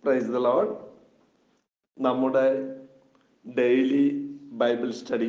Price the lord. നമ്മുടെ daily Bible study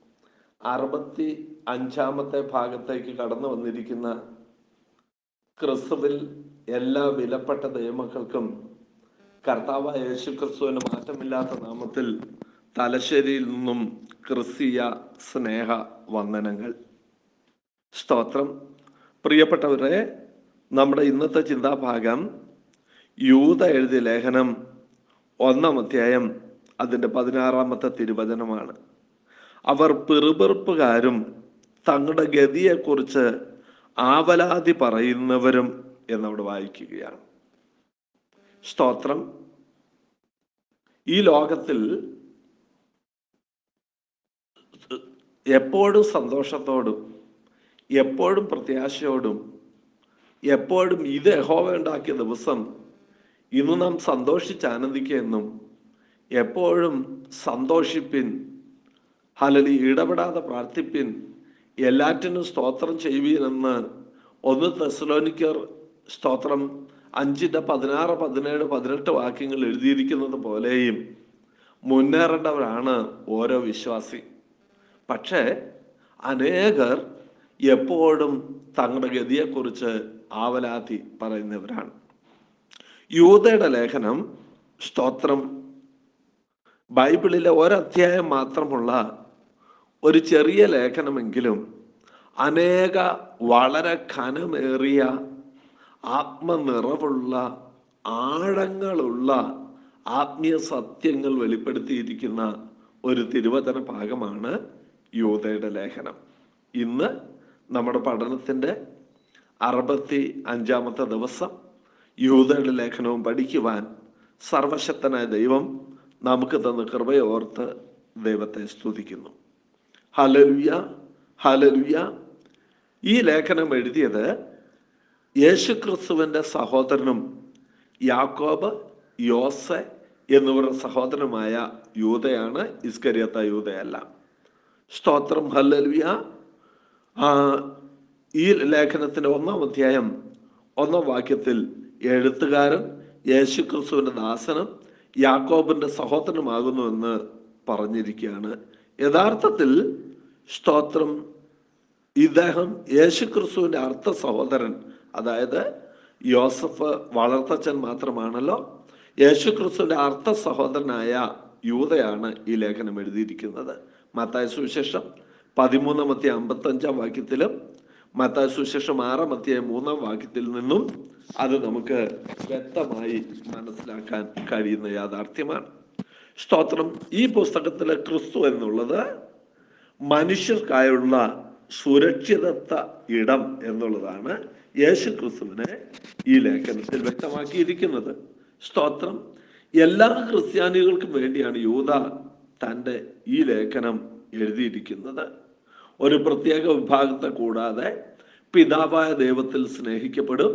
65-ാമത്തെ ഭാഗത്തേക്ക് കടന്നു വന്നിരിക്കുന്ന ക്രിസ്തുവിൽ എല്ലാ വിലപ്പെട്ട ദൈവമക്കൾക്കും കർത്താവായ യേശു ക്രിസ്തുവിന് മാറ്റമില്ലാത്ത നാമത്തിൽ തലശ്ശേരിയിൽ നിന്നും ക്രിസ്തീയ സ്നേഹ വന്ദനങ്ങൾ. സ്തോത്രം. പ്രിയപ്പെട്ടവരെ, നമ്മുടെ ഇന്നത്തെ ചിന്താഭാഗം യൂദ എഴുതിയ ലേഖനം 1-ാം അധ്യായം അതിൻ്റെ 16-ാമത്തെ തിരുവചനമാണ്. അവർ പിറുപിറുപ്പുകാരും തങ്ങളുടെ ഗതിയെക്കുറിച്ച് ആവലാതി പറയുന്നവരും എന്നവിടെ വായിക്കുകയാണ്. സ്തോത്രം. ഈ ലോകത്തിൽ എപ്പോഴും സന്തോഷത്തോടും എപ്പോഴും പ്രത്യാശയോടും എപ്പോഴും ഇത് യഹോവ ഉണ്ടാക്കിയ ദിവസം, ഇന്ന് നാം സന്തോഷിച്ച് ആനന്ദിക്കുമെന്നും എപ്പോഴും സന്തോഷിപ്പിൻ, ഹല്ലേലൂയ, ഇടപെടാതെ പ്രാർത്ഥിപ്പിൻ, എല്ലാറ്റിനും സ്തോത്രം ചെയ്യുവീനെന്ന് 1 തെസ്സലോനിക്കർ സ്തോത്രം 5-ന്റെ 16, 17, 18 വാക്യങ്ങൾ എഴുതിയിരിക്കുന്നത് പോലെയും മുന്നേറേണ്ടവരാണ് ഓരോ വിശ്വാസി. പക്ഷേ അനേകർ എപ്പോഴും തങ്ങളുടെ ഗതിയെക്കുറിച്ച് ആവലാതി പറയുന്നവരാണ്. യൂദയുടെ ലേഖനം സ്തോത്രം ബൈബിളിലെ ഒരധ്യായം മാത്രമുള്ള ഒരു ചെറിയ ലേഖനമെങ്കിലും അനേക വളരെ ഘനമേറിയ ആത്മനിറവുള്ള ആഴങ്ങളുള്ള ആത്മീയ സത്യങ്ങൾ വെളിപ്പെടുത്തിയിരിക്കുന്ന ഒരു തിരുവചന ഭാഗമാണ് യൂദയുടെ ലേഖനം. ഇന്ന് നമ്മുടെ പഠനത്തിൻ്റെ 65-ാമത്തെ ദിവസം യൂദയുടെ ലേഖനവും പഠിക്കുവാൻ സർവശക്തനായ ദൈവം നമുക്ക് തന്ന കൃപയെ ഓർത്ത് ദൈവത്തെ സ്തുതിക്കുന്നു. Hallelujah, hallelujah. ഈ ലേഖനം എഴുതിയത് യേശുക്രിസ്തുവിൻ്റെ സഹോദരനും യാക്കോബ്, യോസെ എന്നിവരുടെ സഹോദരനുമായ യൂദയാണ്, ഇസ്കരിയോത്ത യൂദയല്ല. സ്തോത്രം, ഹല്ലേലൂയ. ഈ ലേഖനത്തിൻ്റെ 1-ാം അധ്യായം 1-ാം വാക്യത്തിൽ എഴുത്തുകാരൻ യേശുക്രിസ്തുവിൻ്റെ ദാസനും യാക്കോബിൻ്റെ സഹോദരനുമാകുന്നുവെന്ന് പറഞ്ഞിരിക്കുകയാണ്. യഥാർത്ഥത്തിൽ സ്തോത്രം ഇദ്ദേഹം യേശുക്രിസ്തുവിൻ്റെ അർത്ഥ സഹോദരൻ, അതായത് യോസഫ് വളർത്തച്ഛൻ മാത്രമാണല്ലോ. യേശുക്രിസ്തുവിൻ്റെ അർത്ഥ സഹോദരനായ യൂദയാണ് ഈ ലേഖനം എഴുതിയിരിക്കുന്നത്. മത്തായി സുവിശേഷം 13-ാം അധ്യായം 55-ാം വാക്യത്തിലും മത്തായി സുവിശേഷം 6-ാം അധ്യായം 3-ാം വാക്യത്തിൽ നിന്നും അത് നമുക്ക് വ്യക്തമായി മനസ്സിലാക്കാൻ കഴിയുന്ന യാഥാർത്ഥ്യമാണ്. സ്തോത്രം. ഈ പുസ്തകത്തിലെ ക്രിസ്തു എന്നുള്ളത് മനുഷ്യർക്കായുള്ള സുരക്ഷിതത്വ ഇടം എന്നുള്ളതാണ് യേശു ക്രിസ്തുവിനെ ഈ ലേഖനത്തിൽ വ്യക്തമാക്കിയിരിക്കുന്നത്. സ്തോത്രം. എല്ലാ ക്രിസ്ത്യാനികൾക്കും വേണ്ടിയാണ് യൂദ തൻ്റെ ഈ ലേഖനം എഴുതിയിരിക്കുന്നത്. ഒരു പ്രത്യേക വിഭാഗത്തെ കൂടാതെ പിതാവായ ദൈവത്തിൽ സ്നേഹിക്കപ്പെടും,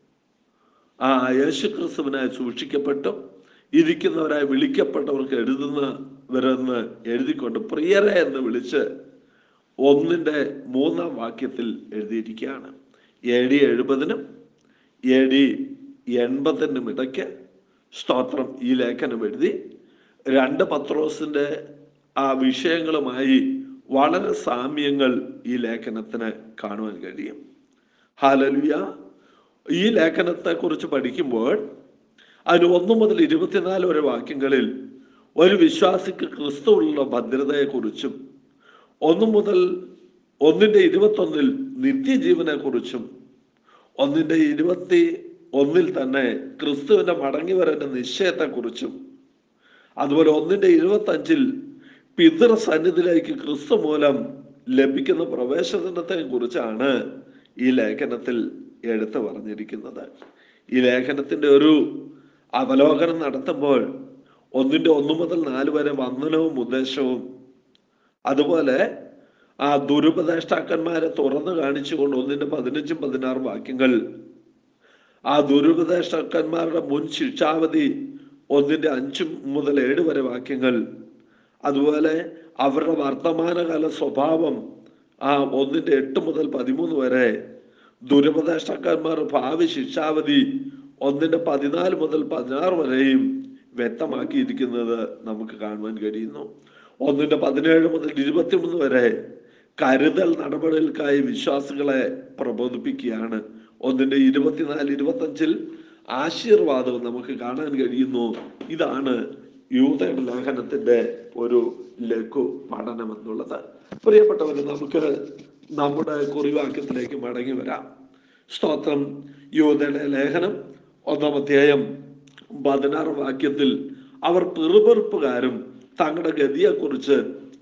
യേശുക്രിസ്തുവിനായി സൂക്ഷിക്കപ്പെട്ടു ഇരിക്കുന്നവരായി വിളിക്കപ്പെട്ടവർക്ക് എഴുതുന്നവരെന്ന് എഴുതിക്കൊണ്ട് പ്രിയരെ എന്ന് വിളിച്ച് 1-ന്റെ 3-ാം വാക്യത്തിൽ എഴുതിയിരിക്കുകയാണ്. AD 70-നും AD 80-നും ഇടയ്ക്ക് സ്തോത്രം ഈ ലേഖനം എഴുതി. 2 പത്രോസിൻ്റെ ആ വിഷയങ്ങളുമായി വളരെ സാമ്യങ്ങൾ ഈ ലേഖനത്തിന് കാണുവാൻ കഴിയും. ഹല്ലേലൂയ. ഈ ലേഖനത്തെ കുറിച്ച് പഠിക്കുമ്പോൾ അതിന് 1 മുതൽ 24 വരെ വാക്യങ്ങളിൽ ഒരു വിശ്വാസിക്ക് ക്രിസ്തുവിലുള്ള ഭദ്രതയെക്കുറിച്ചും 1 മുതൽ 1-ന്റെ 21-ൽ നിത്യജീവനെ കുറിച്ചും 1-ന്റെ 21-ൽ തന്നെ ക്രിസ്തുവിന്റെ മടങ്ങിവരന്റെ നിശ്ചയത്തെക്കുറിച്ചും അതുപോലെ 1-ന്റെ 25-ൽ പിതൃസന്നിധിയിലേക്ക് ക്രിസ്തു മൂലം ലഭിക്കുന്ന പ്രവേശനത്തെ കുറിച്ചാണ് ഈ ലേഖനത്തിൽ എടുത്തു പറഞ്ഞിരിക്കുന്നത്. ഈ ലേഖനത്തിന്റെ ഒരു അവലോകനം നടത്തുമ്പോൾ 1-ന്റെ 1 മുതൽ 4 വരെ വന്ദനവും ഉദ്ദേശവും, അതുപോലെ ആ ദുരുപദേഷ്ടാക്കന്മാരെ തുറന്നു കാണിച്ചുകൊണ്ട് 1-ന്റെ 15-ഉം 16 വാക്യങ്ങൾ, ആ ദുരുപദേഷ്ടാക്കന്മാരുടെ മുൻ ശിക്ഷാവധി 1-ന്റെ 5 മുതൽ 7 വരെ വാക്യങ്ങൾ, അതുപോലെ അവരുടെ വർത്തമാനകാല സ്വഭാവം 1-ന്റെ 8 മുതൽ 13 വരെ, ദുരുപദേഷ്ടാക്കന്മാർ ഭാവി ശിക്ഷാവധി 1:14 മുതൽ 16 വരെയും വ്യക്തമാക്കിയിരിക്കുന്നത് നമുക്ക് കാണുവാൻ കഴിയുന്നു. 1:17 മുതൽ 23 വരെ കരുതൽ നടപടികൾക്കായി വിശ്വാസികളെ പ്രബോധിപ്പിക്കുകയാണ്. 1:24-25 ആശീർവാദവും നമുക്ക് കാണാൻ കഴിയുന്നു. ഇതാണ് യൂദയുടെ ലേഖനത്തിന്റെ ഒരു ലഘു പഠനം എന്നുള്ളത്. പ്രിയപ്പെട്ടവരെ, നമുക്ക് നമ്മുടെ കുറിവാക്യത്തിലേക്ക് മടങ്ങി വരാം. സ്തോത്രം. യൂദയുടെ ലേഖനം 1-ാം അധ്യായം 16 വാക്യത്തിൽ അവർ പിറുപിറുപ്പുകാരും തങ്ങളുടെ ഗതിയെക്കുറിച്ച്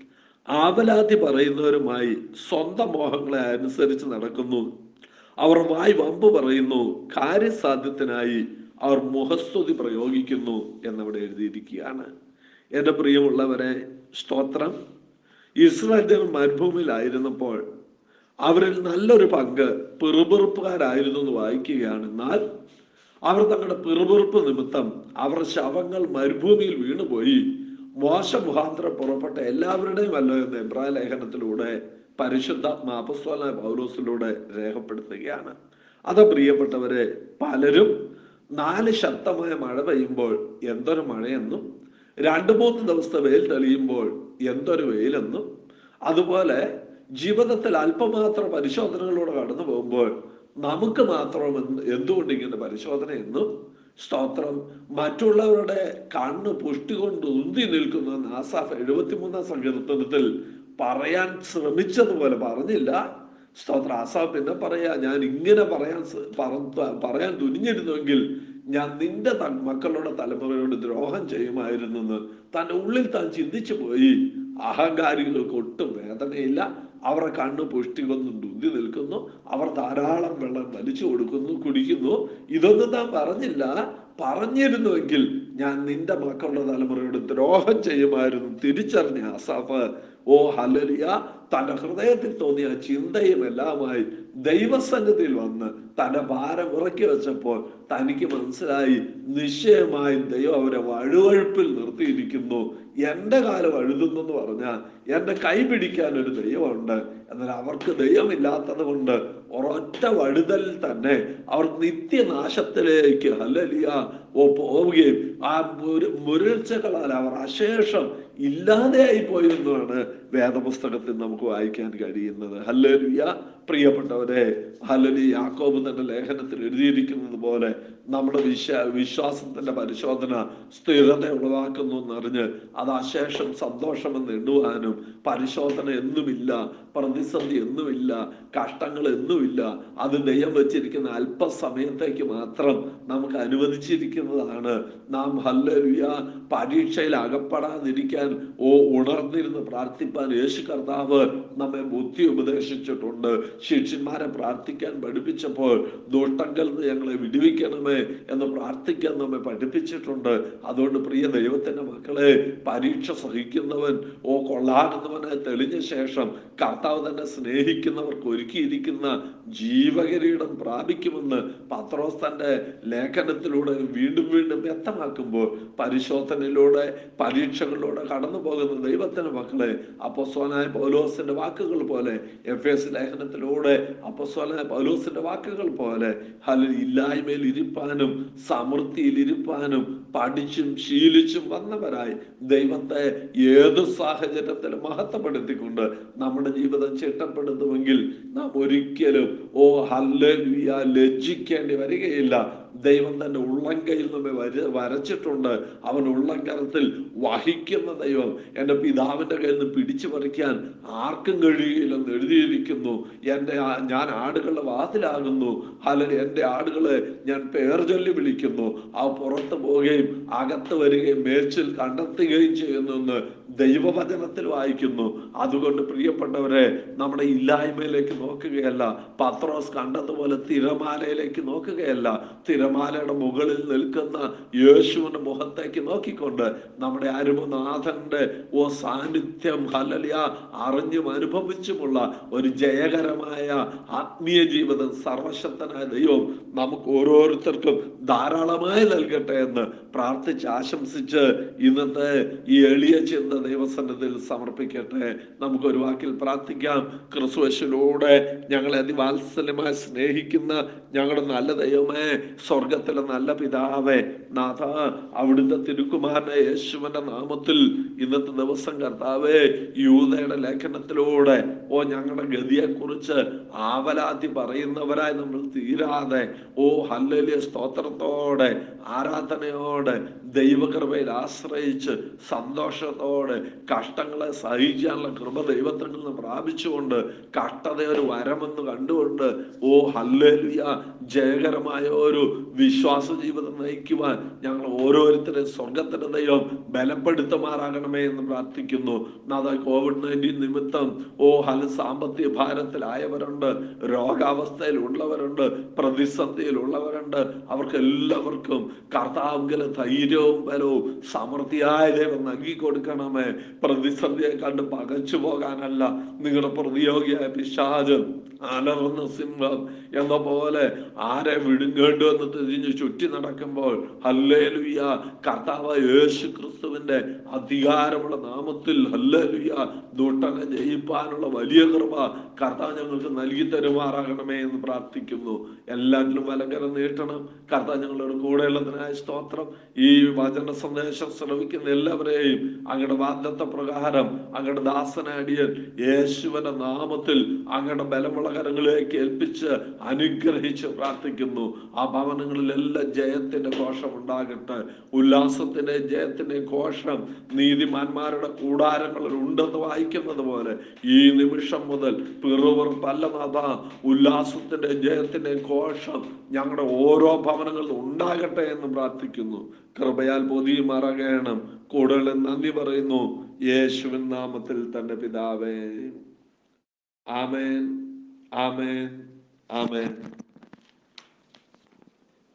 ആവലാതി പറയുന്നവരുമായി സ്വന്തം മോഹങ്ങളെ അനുസരിച്ച് നടക്കുന്നു. അവർ വായ് വമ്പ് പറയുന്നു, കാര്യസാധ്യത്തിനായി അവർ മുഖസ്തുതി പ്രയോഗിക്കുന്നു എന്നവിടെ എഴുതിയിരിക്കുകയാണ്. എൻ്റെ പ്രിയമുള്ളവരെ, സ്തോത്രം. ഇസ്രായേൽ ജനം മരുഭൂമിയിലായിരുന്നപ്പോൾ അവരിൽ നല്ലൊരു പങ്ക് പിറുപിറുപ്പുകാരായിരുന്നു എന്ന് വായിക്കുകയാണ്. എന്നാൽ അവർ തങ്ങളുടെ പിറുപിറുപ്പ് നിമിത്തം അവരുടെ ശവങ്ങൾ മരുഭൂമിയിൽ വീണുപോയി. മോശ മുഖാന്തരം പുറപ്പെട്ട എല്ലാവരുടെയും അല്ലോ എന്ന് എബ്രായ ലേഖനത്തിലൂടെ പരിശുദ്ധാത്മാ അപ്പോസ്തലനായ പൗലോസിലൂടെ രേഖപ്പെടുത്തുകയാണ്. അത് പ്രിയപ്പെട്ടവരെ, പലരും 4 ശക്തമായ മഴ പെയ്യുമ്പോൾ എന്തൊരു മഴയെന്നും 2-3 ദിവസത്തെ വെയിൽ തെളിയുമ്പോൾ എന്തൊരു വെയിലെന്നും, അതുപോലെ ജീവിതത്തിൽ അല്പമാത്രം പരിശോധനകളോടെ കടന്നു പോകുമ്പോൾ നമുക്ക് മാത്രം എന്തുകൊണ്ട് ഇങ്ങനെ പരിശോധന എന്നും, സ്തോത്രം, മറ്റുള്ളവരുടെ കണ്ണ് പുഷ്ടി കൊണ്ട് ഉന്തി നിൽക്കുന്ന ആസാഫ് 73-ാം സങ്കീർത്തനത്തിൽ പറയാൻ ശ്രമിച്ചതുപോലെ പറഞ്ഞില്ല. സ്തോത്ര. ആസാഫ് പിന്നെ പറയാ, ഞാൻ ഇങ്ങനെ പറയാൻ തുനിഞ്ഞിരുന്നുവെങ്കിൽ ഞാൻ നിന്റെ മക്കളുടെ തലമുറയോട് ദ്രോഹം ചെയ്യുമായിരുന്നെന്ന് തൻ്റെ ഉള്ളിൽ താൻ ചിന്തിച്ചു പോയി. അഹങ്കാരികൾക്ക് ഒട്ടും വേദനയില്ല. അവരുടെ കണ്ണ് പുഷ്ടി കൊണ്ടുണ്ട് ഉന്തി നിൽക്കുന്നു. അവർ ധാരാളം വെള്ളം വലിച്ചു കുടിക്കുന്നു. ഇതൊന്നും താൻ പറഞ്ഞില്ല. പറഞ്ഞിരുന്നുവെങ്കിൽ ഞാൻ നിന്റെ മക്കളുടെ തലമുറയോട് ദ്രോഹം ചെയ്യുമായിരുന്നു തിരിച്ചറിഞ്ഞ ആസാഫ്, ഓ ഹല്ലേലൂയ, തന്റെ ഹൃദയത്തിൽ തോന്നിയ ചിന്തയും എല്ലാമായി ദൈവസന്നിധിയിൽ വന്ന് തന്റെ ഭാരം ഇറക്കി വെച്ചപ്പോൾ തനിക്ക് മനസ്സിലായി, നിശ്ചയമായി ദൈവം അവരെ വഴുവഴുപ്പിൽ നിർത്തിയിരിക്കുന്നു. എൻ്റെ കാലം വഴുതുന്നു എന്ന് പറഞ്ഞാൽ എൻ്റെ കൈ പിടിക്കാൻ ഒരു ദൈവമുണ്ട്. എന്നാൽ അവർക്ക് ദൈവമില്ലാത്തത് കൊണ്ട് ഒരൊറ്റ വഴുതലിൽ തന്നെ അവർ നിത്യനാശത്തിലേക്ക് ഹല്ലേലൂയ പോവുകയും ആ മുരൾച്ചകളാൽ അവർ അശേഷം ഇല്ലാതെയായി പോയെന്നാണ് വേദപുസ്തകത്തിൽ നമുക്ക് വായിക്കാൻ കഴിയുന്നത്. ഹല്ലേലൂയ. പ്രിയപ്പെട്ടവരെ, ഹല്ലേലൂയ, യാക്കോബ് തന്റെ ലേഖനത്തിൽ എഴുതിയിരിക്കുന്നത് പോലെ നമ്മുടെ വിശ്വാസത്തിന്റെ പരിശോധന സ്ഥിരത ഉളവാക്കുന്നു എന്നറിഞ്ഞ് അത് അശേഷം സന്തോഷമെന്ന് എണ്ണുവാനും, പരിശോധന എന്നുമില്ല, പ്രതിസന്ധി എന്നുമില്ല, കഷ്ടങ്ങൾ എന്നുമില്ല, അത് ദൈവം വെച്ചിരിക്കുന്ന അല്പസമയത്തേക്ക് മാത്രം നമുക്ക് അനുവദിച്ചിരിക്കുന്നതാണ്. നാം ഹല്ലേലൂയ പരീക്ഷയിൽ അകപ്പെടാതിരിക്കാൻ ഉണർന്നിരുന്ന് പ്രാർത്ഥിപ്പാൻ യേശു കർത്താവ് നമ്മെ ബുദ്ധി ഉപദേശിച്ചിട്ടുണ്ട്. ശിഷ്യന്മാരെ പ്രാർത്ഥിക്കാൻ പഠിപ്പിച്ചപ്പോൾ ദുഷ്ടങ്കൽ നിന്ന് ഞങ്ങളെ വിടുവിക്കണമേ എന്ന് പ്രാർത്ഥിക്കാൻ നമ്മെ പഠിപ്പിച്ചിട്ടുണ്ട്. അതുകൊണ്ട് പ്രിയ ദൈവത്തിന്റെ മക്കളെ, പരീക്ഷ സഹിക്കുന്നവൻ കൊള്ളാകുന്നവനെ തെളിഞ്ഞ ശേഷം കർത്താവ് തന്നെ സ്നേഹിക്കുന്നവർക്ക് ഒരുക്കിയിരിക്കുന്ന ജീവകിരീടം പ്രാപിക്കുമെന്ന് പത്രോസ് തന്റെ ലേഖനത്തിലൂടെ വീണ്ടും വീണ്ടും വ്യക്തമാക്കുമ്പോൾ, പരിശോധനയിലൂടെ പരീക്ഷകളിലൂടെ കടന്നു പോകുന്ന ദൈവത്തിന്റെ മക്കളെ, അപ്പോസ്തലനായ പൗലോസിന്റെ വാക്കുകൾ പോലെ, എഫേസ് ലേഖനത്തിലൂടെ അപ്പോസ്തലനായ പൗലോസിന്റെ വാക്കുകൾ പോലെ ഇല്ലായ്മയിൽ ഇരിപ്പാനും സമൃദ്ധിയിൽ ഇരിപ്പാനും പഠിച്ചും ശീലിച്ചും വന്നവരായി ദൈവത്തെ ഏത് സാഹചര്യത്തിലും മഹത്വപ്പെടുത്തിക്കൊണ്ട് നമ്മുടെ ജീവിതം ചിട്ടപ്പെടുത്തുമെങ്കിൽ നാം ഒരിക്കലും ഹല്ലേലൂയ ലജ്ജിക്കേണ്ടി വരികയില്ല. ദൈവം തന്റെ ഉള്ളംകൈയിൽ നമ്മെ വരച്ചിട്ടുണ്ട്. അവൻ ഉള്ളംകരത്തിൽ വഹിക്കുന്ന ദൈവം. എൻ്റെ പിതാവിന്റെ കയ്യിൽ നിന്ന് പിടിച്ചു പറിക്കാൻ ആർക്കും കഴിയില്ലെന്ന് എഴുതിയിരിക്കുന്നു. ഞാൻ ആടുകളുടെ വാതിലാകുന്നു. അല്ലെങ്കിൽ എൻ്റെ ആടുകളെ ഞാൻ പേർ ചൊല്ലി വിളിക്കുന്നു. അവ പുറത്തു പോവുകയും അകത്ത് വരികയും മേച്ചിൽ കണ്ടെത്തുകയും ചെയ്യുന്നു ദൈവവചനത്തിൽ വായിക്കുന്നു. അതുകൊണ്ട് പ്രിയപ്പെട്ടവരെ, നമ്മുടെ ഇല്ലായ്മയിലേക്ക് നോക്കുകയല്ല, പത്രോസ് കണ്ടതുപോലെ തിരമാലയിലേക്ക് നോക്കുകയല്ല, തിരമാലയുടെ മുകളിൽ നിൽക്കുന്ന യേശുവിന്റെ മുഖത്തേക്ക് നോക്കിക്കൊണ്ട് നമ്മുടെ അരുമനാഥന്റെ സാന്നിധ്യം ഹല്ലേലൂയ അറിഞ്ഞും അനുഭവിച്ചുമുള്ള ഒരു ജയകരമായ ആത്മീയ ജീവിതം സർവശക്തനായ ദൈവം നമുക്ക് ഓരോരുത്തർക്കും ധാരാളമായി നൽകട്ടെ എന്ന് പ്രാർത്ഥിച്ച് ആശംസിച്ച് ഇന്നത്തെ ഈ എളിയ ചിന്ത ദൈവസന്നിധിയിൽ സമർപ്പിക്കട്ടെ. നമുക്കൊരു വാക്കിൽ പ്രാർത്ഥിക്കാം. ക്രിസ്തുയേശുവിലൂടെ ഞങ്ങളെ അതിവാത്സല്യമായി സ്നേഹിക്കുന്ന ഞങ്ങളുടെ നല്ല ദൈവമേ, സ്വർഗത്തിലെ നല്ല പിതാവേ, നാഥ, അവിടുത്തെ തിരുക്കുമാരനെ യേശുവിന്റെ നാമത്തിൽ ഇന്നത്തെ ദിവസം കർത്താവേ, യൂദയുടെ ലേഖനത്തിലൂടെ ഞങ്ങളുടെ ഗതിയെ കുറിച്ച് ആവലാതി പറയുന്നവരായി നമ്മൾ തീരാതെ, ഹല്ലേലൂയ, സ്തോത്രത്തോടെ, ആരാധനയോടെ, ദൈവകൃപയിൽ ആശ്രയിച്ച് സന്തോഷത്തോടെ കഷ്ടങ്ങളെ സഹിക്കാനുള്ള കൃപ ദൈവത്തിൽ നിന്ന് പ്രാപിച്ചുകൊണ്ട്, കഷ്ടത ഒരു വരമെന്ന് കണ്ടുകൊണ്ട്, ഹല്ലേലൂയ, ജയകരമായ ഒരു വിശ്വാസ ജീവിതം നയിക്കുവാൻ ഞങ്ങൾ ഓരോരുത്തരെയും സ്വർഗത്തിന്റെ ദൈവം ബലപ്പെടുത്തുമാറാകണമേ എന്ന് പ്രാർത്ഥിക്കുന്നു. COVID-19 നിമിത്തം സാമ്പത്തിക ഭാരത്തിലായവരുണ്ട്, രോഗാവസ്ഥയിൽ ഉള്ളവരുണ്ട്, പ്രതിസന്ധിയിൽ ഉള്ളവരുണ്ട്. അവർക്ക് എല്ലാവർക്കും കർത്താവിൽ ധൈര്യവും ബലവും സമൃദ്ധിയായ ദൈവം നൽകി കൊടുക്കണമേ. പ്രതിസന്ധിയെ കണ്ട് പകച്ചു പോകാനല്ല, നിങ്ങളുടെ പ്രതിയോഗിയായ പിശാച് അലറുന്ന സിംഹം എന്ന പോലെ ആരെ വിഴുങ്ങേണ്ടു എന്ന് തിരിഞ്ഞ് ചുറ്റി നടക്കുമ്പോൾ, ഹല്ലേലൂയ, കർത്താവ് യേശു ക്രിസ്തുവിന്റെ അധികാരമുള്ള നാമത്തിൽ, ഹല്ലേലൂയ, ദുഷ്ടനെ ജയിപ്പാനുള്ള വലിയ കൃപ കർത്താവ് ഞങ്ങൾക്ക് നൽകി തരുമാറാകണമേ എന്ന് പ്രാർത്ഥിക്കുന്നു. എല്ലാറ്റിലും വലങ്കരം നീട്ടണം. കർത്താവ് ഞങ്ങളുടെ കൂടെയുള്ളതിനായ സ്തോത്രം. ഈ വചന സന്ദേശം ശ്രവിക്കുന്ന എല്ലാവരെയും അങ്ങയുടെ വാഗ്ദത്ത പ്രകാരം അങ്ങയുടെ ദാസനാടിയൻ യേശുവിന്റെ നാമത്തിൽ അങ്ങയുടെ ബലമുള്ള കരങ്ങളിലേക്ക് ഏൽപ്പിച്ച് അനുഗ്രഹിച്ച് പ്രാർത്ഥിക്കുന്നു. ആ ഭവനങ്ങളിലെല്ലാം ജയത്തിന്റെ ഘോഷം ഉണ്ടാകട്ടെ. ഉല്ലാസത്തിന്റെ ജയത്തിന്റെ ഘോഷം നീതിമാന്മാരുടെ കൂടാരങ്ങളിൽ ഉണ്ടെന്ന് വായിക്കുന്നത് പോലെ ഈ നിമിഷം മുതൽ പിറുപിറുപ്പല്ല നാഥ, ഉല്ലാസത്തിന്റെ ജയത്തിന്റെ ഘോഷം ഞങ്ങളുടെ ഓരോ ഭവനങ്ങളിൽ ഉണ്ടാകട്ടെ എന്ന് പ്രാർത്ഥിക്കുന്നു. കൃപയാൽ പൊതിയുമാറാകണം. കൂടുതൽ നന്ദി പറയുന്നു യേശുവിൻ നാമത്തിൽ തന്നെ പിതാവേ. ആമേൻ, ആമേൻ, ആമേൻ.